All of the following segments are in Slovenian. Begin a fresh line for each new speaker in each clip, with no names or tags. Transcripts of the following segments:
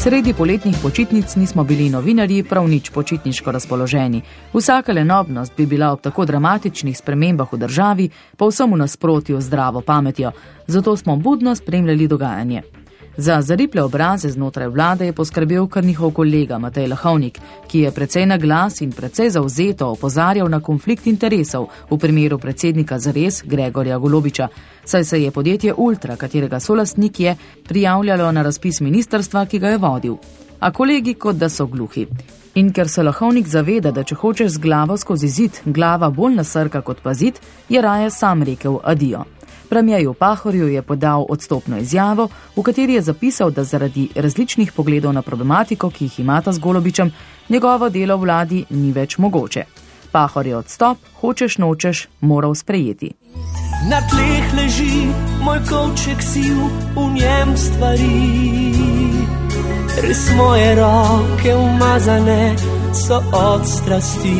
Sredi poletnih počitnic nismo bili novinarji prav nič počitniško razpoloženi. Vsaka lenobnost bi bila ob tako dramatičnih spremembah v državi povsem v nasprotju z zdravo pametjo, zato smo budno spremljali dogajanje. Za zariple obraze znotraj vlade je poskrbel kar njihov kolega Matej Lahovnik, ki je precej na glas in precej zavzeto opozarjal na konflikt interesov v primeru predsednika Zares Gregorja Golobiča, saj se je podjetje Ultra, katerega solastnik je, prijavljalo na razpis ministrstva, ki ga je vodil. A kolegi kot da so gluhi. In ker se Lahovnik zaveda, da če hočeš z glavo skozi zid, glava bolj nasrka kot pa zid, je raje sam rekel adijo. Premierju Pahorju je podal odstopno izjavo, v kateri je zapisal, da zaradi različnih pogledov na problematiko, ki jih imata z Golobičem, njegovo delo v vladi ni več mogoče. Pahor je odstop, hočeš nočeš, moral sprejeti.
Na tleh leži moj kovček sil, v njem stvari. Res moje roke umazane so od strasti.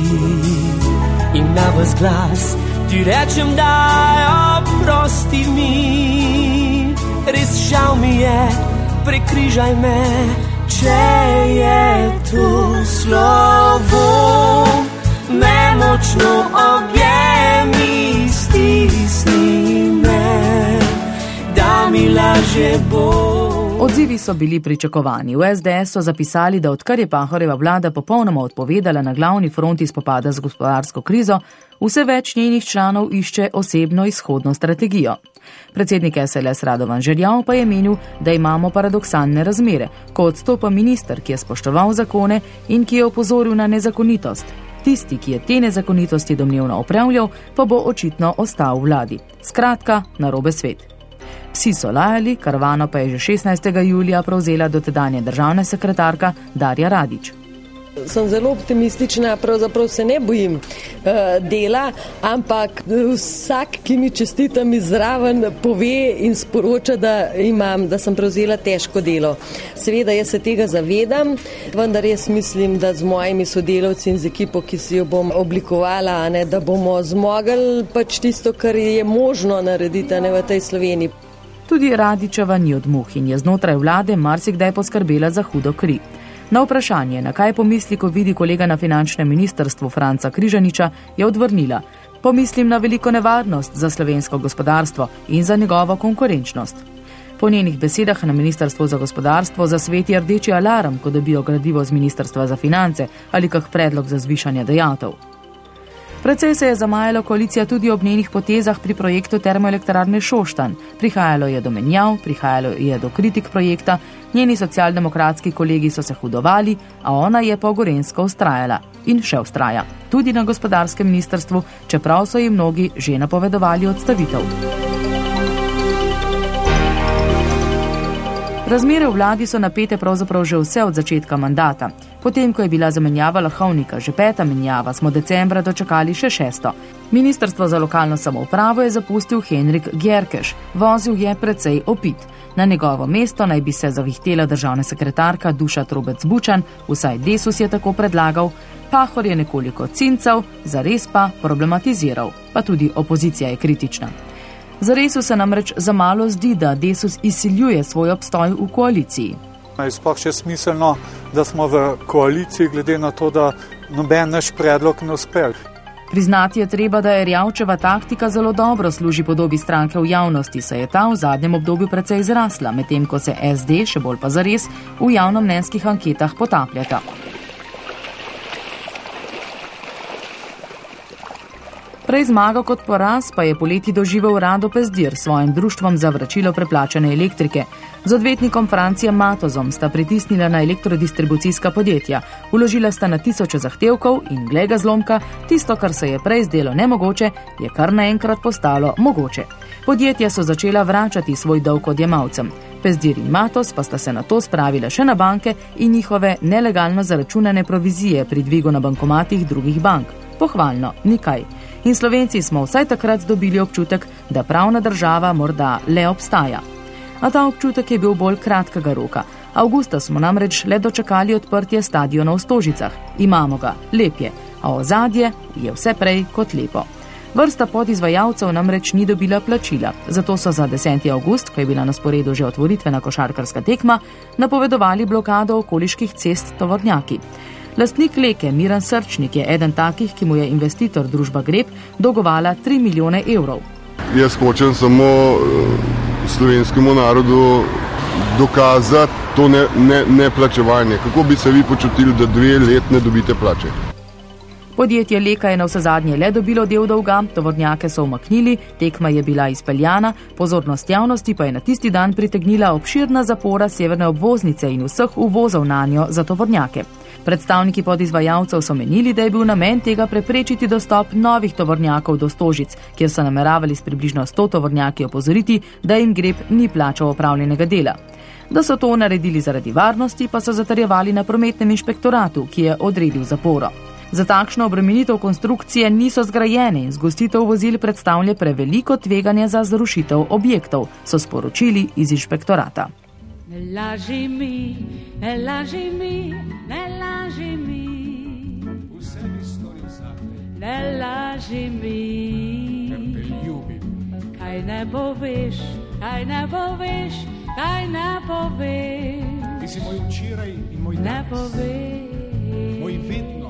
In na vas glas ti rečem, daj oprosti mi. Res žal mi je, prekrižaj me, če je to slovo. Me močno objemi, stisni me, da mi lažje bo.
Odzivi so bili pričakovani. V SDS so zapisali, da odkar je Pahorjeva vlada popolnoma odpovedala na glavni fronti spopada z gospodarsko krizo, vse več njenih članov išče osebno izhodno strategijo. Predsednik SLS Radovan Žerjav pa je menil, da imamo paradoksalne razmere, ko odstopa minister, ki je spoštoval zakone in ki je opozoril na nezakonitost. Tisti, ki je te nezakonitosti domnevno opravljal, pa bo očitno ostal v vladi. Skratka, narobe svet. Psi so lajali, karavano pa je že 16. julija prevzela dotedanja državna sekretarka Darja Radić.
Sem zelo optimistična, pravzaprav se ne bojim dela, ampak vsak, ki mi čestita, mi zraven pove in sporoča, da sem prevzela težko delo. Seveda jaz se tega zavedam, vendar jaz mislim, da z mojimi sodelavci in z ekipo, ki si jo bom oblikovala, da bomo zmogli pač tisto, kar je možno narediti v tej Sloveniji.
Tudi Radićeva ni od muh in je znotraj vlade marsikdaj poskrbela za hudo kri. Na vprašanje, na kaj pomisli, ko vidi kolega na finančnem ministrstvu Franca Križaniča, je odvrnila: pomislim na veliko nevarnost za slovensko gospodarstvo in za njegovo konkurenčnost. Po njenih besedah na ministrstvu za gospodarstvo zasveti rdeči alarm, ko dobijo gradivo z ministrstva za finance ali kak predlog za zvišanje dajatev. Precej se je zamajala koalicija tudi ob njenih potezah pri projektu termoelektrarne Šoštanj. Prihajalo je do menjav, prihajalo je do kritik projekta, njeni socialdemokratski kolegi so se hudovali, a ona je pa gorenjsko vztrajala in še vztraja. Tudi na gospodarskem ministrstvu, čeprav so ji mnogi že napovedovali odstavitev. Razmere v vladi so napete pravzaprav že vse od začetka mandata. Potem, ko je bila zamenjava Lahovnika že 5. menjava, smo decembra dočakali še 6. Ministrstvo za lokalno samoupravo je zapustil Henrik Gjerkeš. Vozil je precej opit. Na njegovo mesto naj bi se zavihtela državna sekretarka Duša Trobec Bučan, vsaj Desus je tako predlagal. Pahor je nekoliko cincal, Zares pa problematiziral. Pa tudi opozicija je kritična. Zaresu se namreč za malo zdi, da Desus izsiljuje svoj obstoj v koaliciji.
Je sploh še smiselno, da smo v koaliciji, glede na to, da noben naš predlog ne uspe.
Priznati je treba, da je Erjavčeva taktika zelo dobro služi podobi stranke v javnosti, saj je ta v zadnjem obdobju precej zrasla, medtem ko se SD, še bolj pa Zares, v javnomnenjskih anketah potapljata. Prej zmago kot poraz pa je poleti doživel Rado Pezdir s svojim društvom za vračilo preplačane elektrike. Z odvetnikom Francijem Matozom sta pritisnila na elektrodistribucijska podjetja, vložila sta na tisoče zahtevkov in, glej ga zlomka, tisto, kar se je prej zdelo nemogoče, je kar naenkrat postalo mogoče. Podjetja so začela vračati svoj dolg odjemalcem. Pezdir in Matoz pa sta se na to spravila še na banke in njihove nelegalno zaračunane provizije pri dvigu na bankomatih drugih bank. Pohvalno, nikaj. In Slovenci smo vsaj takrat dobili občutek, da pravna država morda le obstaja. A ta občutek je bil bolj kratkega roka. Avgusta smo namreč le dočakali odprtje stadiona v Stožicah. Imamo ga, lep je, a ozadje je vse prej kot lepo. Vrsta podizvajalcev namreč ni dobila plačila, zato so za 10. avgust, ko je bila na sporedu že otvoritvena košarkarska tekma, napovedovali blokado okoliških cest tovornjaki. Lastnik Leke Miran Srčnik je eden takih, ki mu je investitor družba Grep dolgovala 3 milijone evrov.
Jaz hočem samo slovenskemu narodu dokazati to neplačevanje. Kako bi se vi počutili, da 2 leti ne dobite plače?
Podjetje Leka je navsezadnje le dobilo del dolga, tovornjake so umaknili, tekma je bila izpeljana, pozornost javnosti pa je na tisti dan pritegnila obširna zapora severne obvoznice in vseh uvozov nanjo za tovornjake. Predstavniki podizvajalcev so menili, da je bil namen tega preprečiti dostop novih tovornjakov do Stožic, kjer so nameravali s približno 100 tovornjaki opozoriti, da jim Grep ni plačal opravljenega dela. Da so to naredili zaradi varnosti, pa so zatrjevali na prometnem inšpektoratu, ki je odredil zaporo. Za takšno obremenitev konstrukcije niso zgrajene in zgostitev vozil predstavlja preveliko tveganje za zrušitev objektov, so sporočili iz inšpektorata.
Ne laži mi, ne laži mi, ne laži mi. Vse mi storim zate. Ne laži mi. Ker te ljubim. Kaj ne poveš, kaj ne poveš, kaj ne poveš. Ti si moj včeraj in moj danes. Ne poveš. Moj vedno.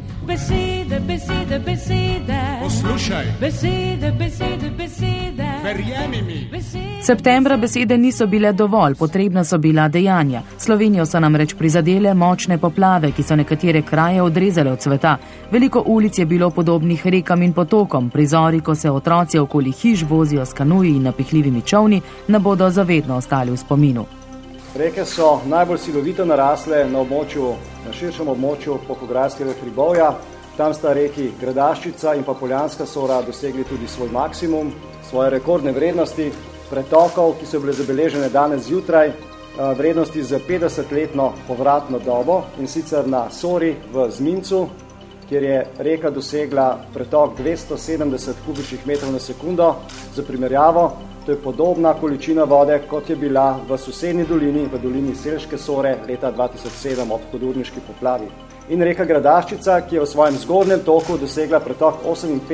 Besede, besede, besede. Poslušaj. Besede, besede, besede. Verjemi mi.
Septembra besede niso bile dovolj, potrebna so bila dejanja. Slovenijo so namreč prizadele močne poplave, ki so nekatere kraje odrezale od sveta. Veliko ulic je bilo podobnih rekam in potokom. Prizori, ko se otroci okoli hiš vozijo s kanuji in napihljivimi čolni, ne bodo zavedno ostali v spominu.
Reke so najbolj silovito narasle na širšem območju Polhograjskega hribovja. Tam sta reki Gradaščica in pa Poljanska Sora dosegli tudi svoj maksimum, svoje rekordne vrednosti pretokov, ki so bile zabeležene danes zjutraj, vrednosti za 50-letno povratno dobo, in sicer na Sori v Zmincu, kjer je reka dosegla pretok 270 kubičnih metrov na sekundo. Za primerjavo, to je podobna količina vode, kot je bila v sosednji dolini, v dolini Selške Sore leta 2007 ob hudourniški poplavi. In reka Gradaščica, ki je v svojem zgornjem toku dosegla pretok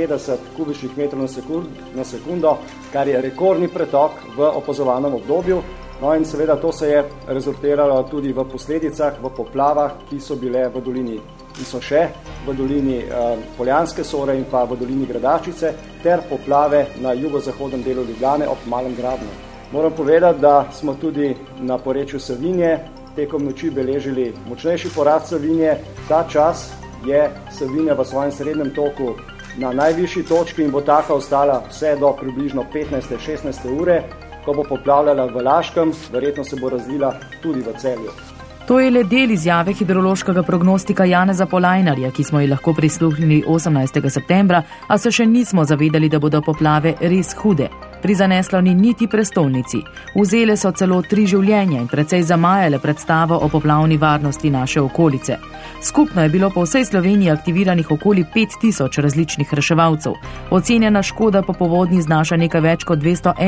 58 kubičnih metrov na sekundo, kar je rekordni pretok v opazovanem obdobju. No in seveda to se je rezultiralo tudi v posledicah, v poplavah, ki so bile v dolini in so še v dolini Poljanske Sore in pa v dolini Gradaščice, ter poplave na jugozahodnem delu Ljubljane ob Malem Grabnu. Moram povedati, da smo tudi na porečju Savinje tekom noči beležili močnejši porast Savinje. Ta čas je Savinja v svojem srednjem toku na najvišji točki in bo taka ostala vse do približno 15-16 ure, ko bo poplavljala v Laškem, verjetno se bo razlila tudi v Celju.
To je le del izjave hidrološkega prognostika Janeza Polajnarja, ki smo ji lahko prisluhnili 18. septembra, a se še nismo zavedali, da bodo poplave res hude. Prizaneslo ni niti prestolnici. Vzele so celo 3 življenja in precej zamajale predstavo o poplavni varnosti naše okolice. Skupno je bilo po vsej Sloveniji aktiviranih okoli 5000 različnih reševalcev. Ocenjena škoda po povodnji znaša nekaj več kot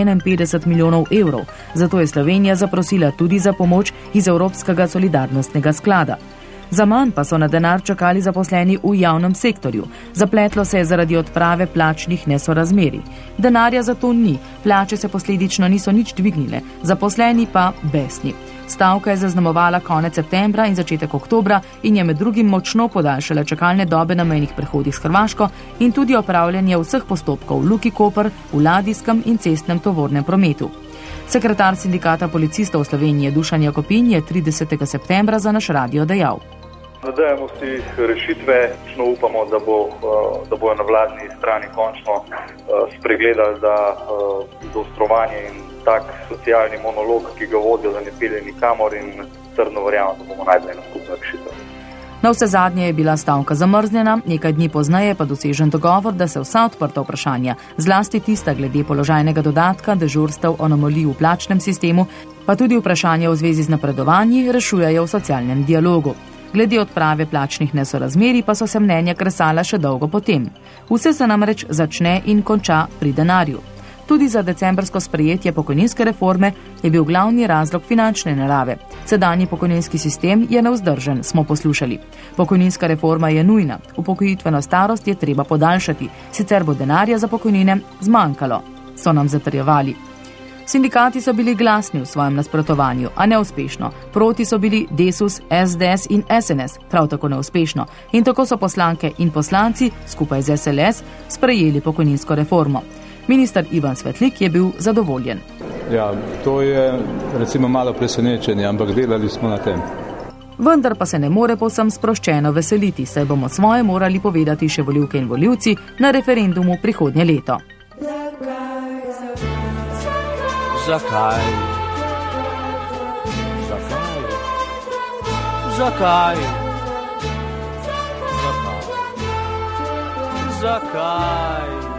251 milijonov evrov. Zato je Slovenija zaprosila tudi za pomoč iz Evropskega solidarnostnega sklada. Za manj pa so na denar čakali zaposleni v javnem sektorju. Zapletlo se je zaradi odprave plačnih nesorazmerij. Denarja za to ni, plače se posledično niso nič dvignile, zaposleni pa besni. Stavka je zaznamovala konec septembra in začetek oktobra in je med drugim močno podaljšala čakalne dobe na mejnih prehodih s Hrvaško in tudi opravljanje vseh postopkov v Luki Koper, v ladijskem in cestnem tovornem prometu. Sekretar sindikata policistov Slovenije Dušan Jakopin je 30. septembra za naš radio dejal.
Nadejamo si rešitve, upamo, da bojo na vladni strani končno spregledali, da zaostrovanje in tak socialni monolog, ki ga vodijo, da ne pelje nikamor, in trdno verjamem, da bomo našli eno skupno rešitev.
Navsezadnje je bila stavka zamrznjena, nekaj dni pozneje pa dosežen dogovor, da se vsa odprta vprašanja, zlasti tista glede položajnega dodatka, dežurstev, anomalij v plačnem sistemu, pa tudi vprašanja v zvezi z napredovanji, rešujejo v socialnem dialogu. Glede odprave plačnih nesorazmerij pa so se mnenja kresala še dolgo potem. Vse se namreč začne in konča pri denarju. Tudi za decembrsko sprejetje pokojninske reforme je bil glavni razlog finančne narave. Sedanji pokojninski sistem je nevzdržen, smo poslušali. Pokojninska reforma je nujna, upokojitveno starost je treba podaljšati, sicer bo denarja za pokojnine zmanjkalo, so nam zatrjevali. Sindikati so bili glasni v svojem nasprotovanju, a neuspešno. Proti so bili Desus, SDS in SNS, prav tako neuspešno. In tako so poslanke in poslanci, skupaj z SLS, sprejeli pokojninsko reformo. Minister Ivan Svetlik je bil zadovoljen.
Ja, to je recimo malo presenečenje, ampak delali smo na tem.
Vendar pa se ne more povsem sproščeno veseliti, saj bomo svoje morali povedati še volivke in volivci na referendumu prihodnje leto.
Zakaj? Zakaj? Zakaj? Zakaj?